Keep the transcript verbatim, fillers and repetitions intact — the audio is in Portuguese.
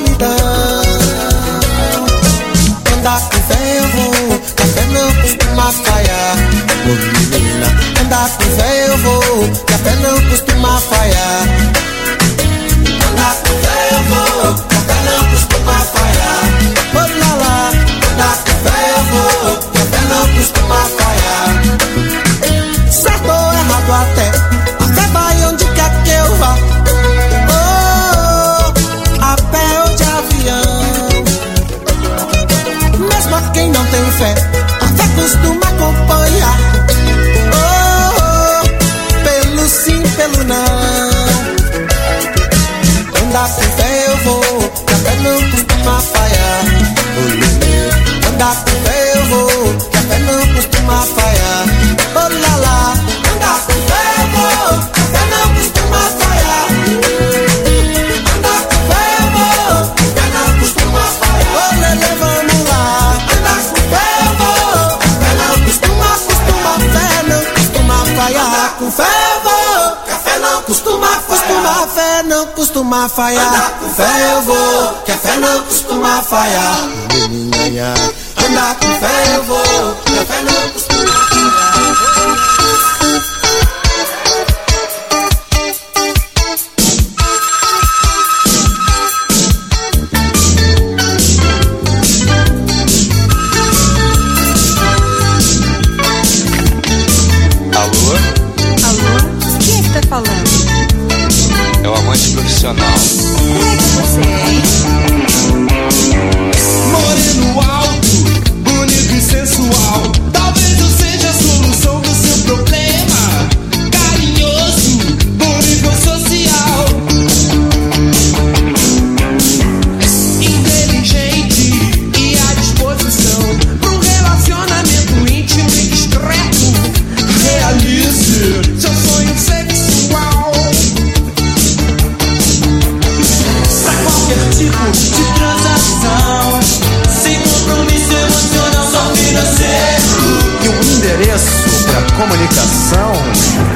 solidão. Andar com fé eu vou, café não costuma falhar. Ô menina, andar com fé eu vou, café não costuma falhar. Andar com fé eu vou, café não costuma falhar. Ô lá lá, andar com fé eu vou, café não costuma falhar. Certo ou errado até, a fé vai onde quer que eu vá. Oh, a pé ou de avião. Mesmo a quem não tem fé, a fé costuma acompanhar. Oh, oh, pelo sim, pelo não. Andar com fé eu vou, que a fé não costuma falhar. Andar com fé eu vou, que a fé não costuma falhar. Oh lá lá, andar com fé eu vou, que a fé não costuma falhar. Andar com fé eu vou, que a fé não costuma falhar. Oh lele, vamos lá. Andar com fé eu vou, que a fé não costuma, costuma, fé não costuma falhar. Andar com fé eu vou, que a fé não costuma falhar. Fé não costuma falhar. Andar com fé eu vou, que a fé não costuma falhar. Andar com fé eu vou, que a fé não costuma falhar. Alô? Alô? Quem é que tá falando? É o amante profissional. Como é que você é, hein? Moreno alto, bonito e sensual. Talvez eu seja a solução do seu problema. Carinhoso, bom nível social. Inteligente e à disposição pra um relacionamento íntimo e discreto. Realize seu sonho sexual. Pra qualquer tipo de transação, sem compromisso emocional, só financeiro. E um endereço para comunicação.